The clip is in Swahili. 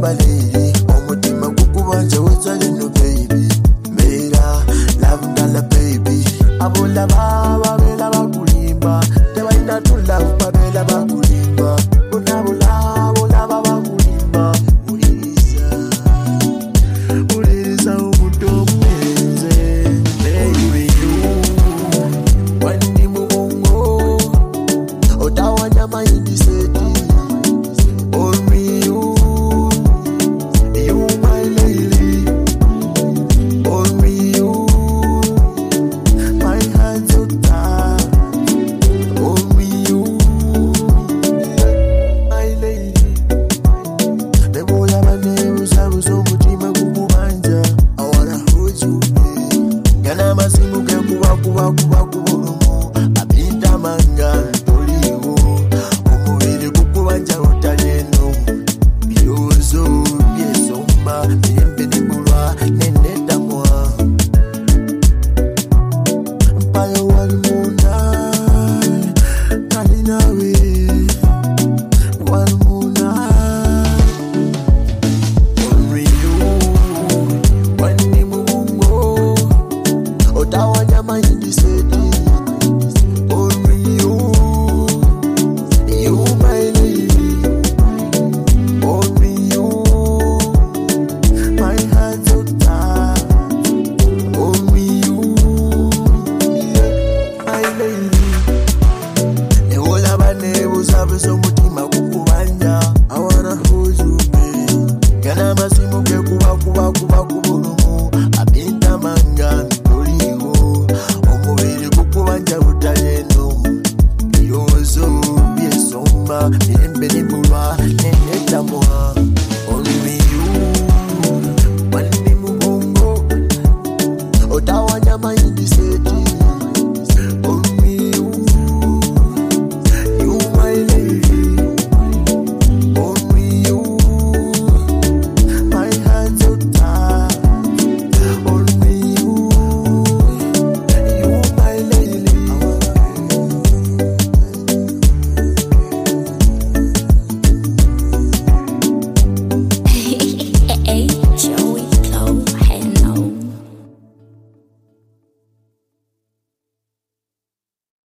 babalele omutima gukubanja wetwale no baby mera love ndala baby abola baba bela bakulimba tebaina to love babela bakulimba bonabola bola baba kulimba ulisa umuntu omuenze baby wani mugongo otawanya mayindi seti I wanna hold you, babe. Yana masimu ke kuba